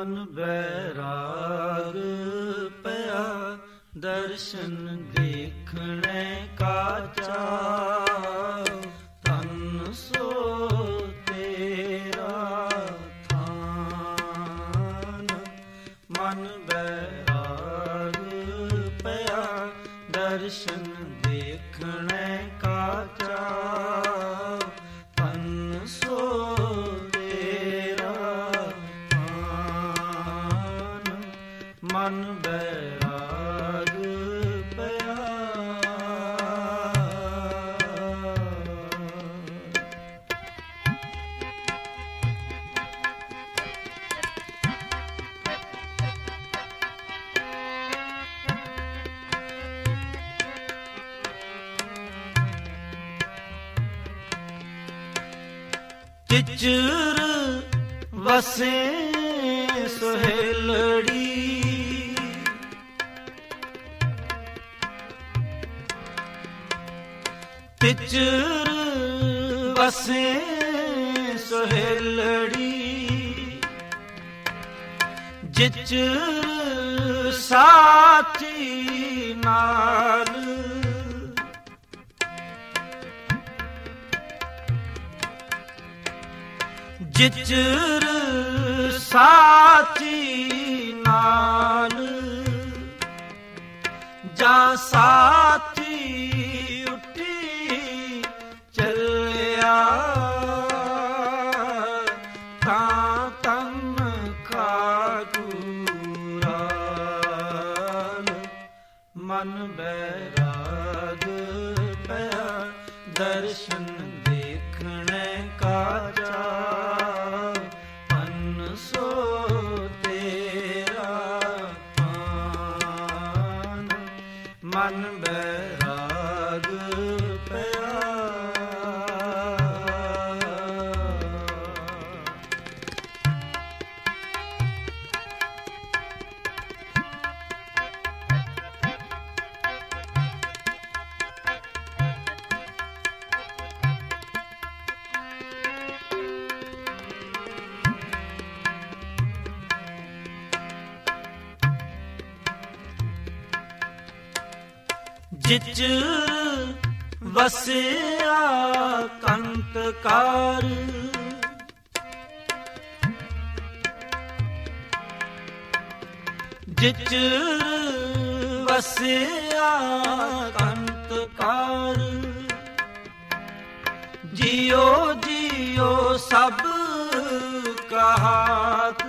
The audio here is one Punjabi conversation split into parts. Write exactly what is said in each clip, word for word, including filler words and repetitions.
ਮਨ ਬੈਰਾਗ ਪਿਆ ਦਰਸ਼ਨ ਦੇਖਣੇ ਕਾ ਚਾਅ, ਧਨ ਸੋ ਤੇਰਾ ਥਾਨ। ਮਨ ਬੈਰਾਗ ਪਿਆ ਦਰਸ਼ਨ ਦੇਖਣੇ ਕਾ ਚਾਅ, ਧਨ ਸੋ ਮਨ ਬੈਰਾਗ ਪਿਆ। ਚਿਚਰ ਵਸੇ ਸੁਹੇਲੜੀ, ਚਿਚਰ ਵਸੇ ਸੁਹੇਲੜੀ, ਜਿਚਰ ਸਾਥੀ ਨਾਲ। ਜਿਚਰ ਸਾਥੀ ਨਾਲ, ਜਾਂ ਸਾਥੀ ਉੱਠੀ ਚੱਲਿਆ, ਤਾਂ ਤਨ ਖਾਗੂਰਾਲ। ਮਨ ਬੈਰਾਗ ਪਿਆ ਦਰਸ਼ਨ ਦੇਖਣੇ ਕਾ ਚਾਅ, ਧਨ ਸੋ ਤੇਰਾ ਥਾਨ। ਮਨ ਬੈਰਾਗ ਪਿਆ। ਜਿਚਰ ਵਸਿਆ ਕੰਤਕਾਰ, ਜਿਚਰ ਵਸਿਆ ਕੰਤਕਾਰ। ਜਿਉ ਜਿਉ ਸਭ ਕਹਾਤ,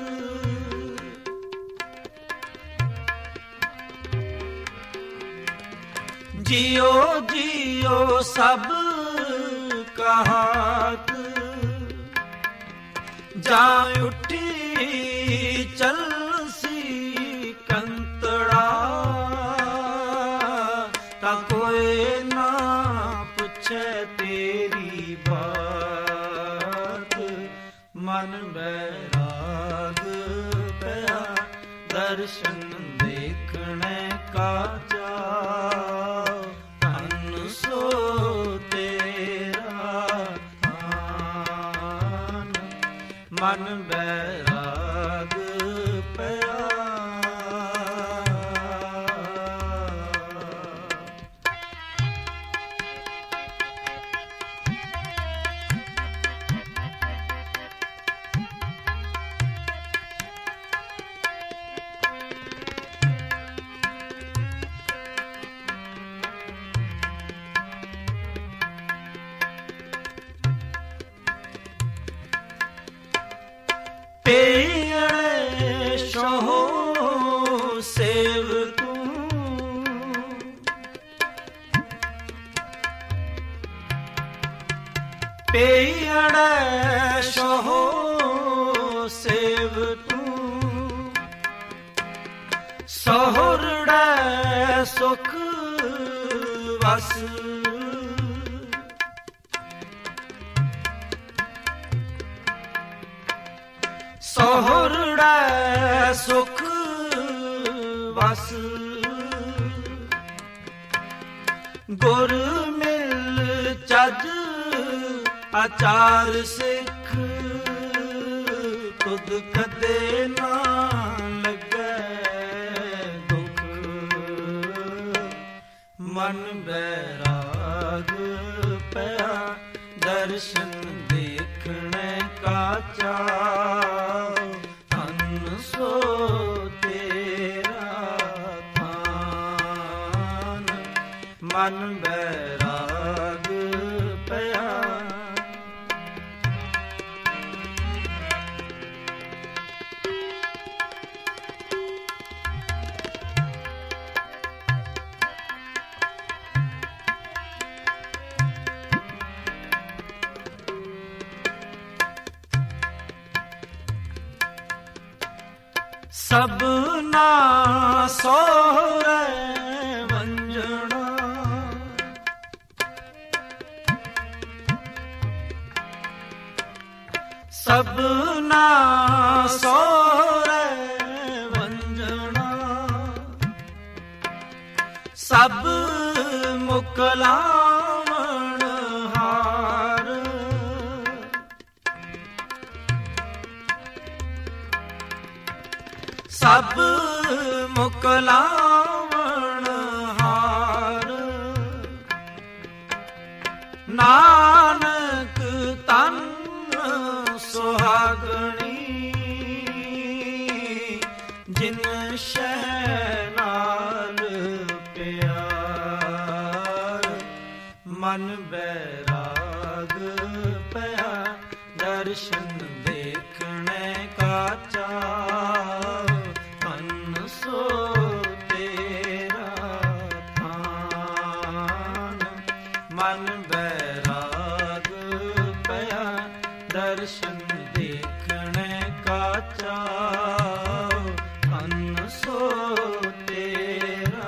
ਜਿਉ ਜਿਉ ਸਭ ਕਹਾਤ। ਜਾਂ ਉੱਠੀ ਚਲਸੀ ਕੰਤੜਾ, ਤਾਂ ਕੋਈ ਨਾ ਪੁੱਛੇ ਤੇਰੀ ਬਾਤ। ਮਨ ਬੈਰਾਗ ਪਿਆ ਦਰਸ਼ਨ ਦੇਖਣੇ ਕਾ ਚਾਅ, ਧਨ ਸੋ ਤੇਰਾ ਥਾਨ। ਮਨ ਬੈਰਾਗ ਪਿਆ। ਪੇਅੜੇ ਸੋਹੋ ਸੇਵ ਤੂੰ, ਪੇਅੜੇ ਸੋਹੋ ਸੇਵ ਤੂੰ। ਸਹੁਰੜੇ ਸੁਖ ਵਸ, ਸਹੁਰੜਾ ਸੁਖ ਵਸ। ਗੁਰ ਮਿਲ ਚੱਜ ਆਚਾਰ ਸਿੱਖ, ਤੁਧ ਕਦੇ ਨਾ ਮਨ ਬੈਰਾਗ ਪਿਆ। ਸਭਨਾ ਸੋਹਰੇ ਵੰਜਣਾ, ਸਭਨਾ ਸੋਹਰੇ ਵੰਜਣਾ, ਸਭ ਮੁਕਲਾਵਣ ਹਾਰ, ਸਭ ਮੁਕਲਾਵਣ ਹਾਰ। ਨਾਨਕ ਤਨ ਸੁਹਾਗਣੀ, ਜਿਨ ਸ਼ਹਿ ਨਾਲ ਪਿਆਰ। ਮਨ ਬੈਰਾਗ ਪਿਆ, ਦਰਸ਼ਨ ਦੇਖਣੇ ਕਾ ਚਾਅ। ਸੋ ਤੇਰਾ ਥਾਨ, ਮਨ ਬੈਰਾਗ ਪਿਆ, ਦਰਸ਼ਨ ਦੇਖਣੇ ਕਾ ਚਾਅ। ਧੰਨ ਸੋ ਤੇਰਾ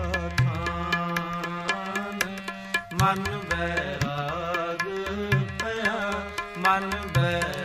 ਥਾਨ, ਮਨ ਬੈਰਾਗ ਪਿਆ, ਮਨ ਬੈ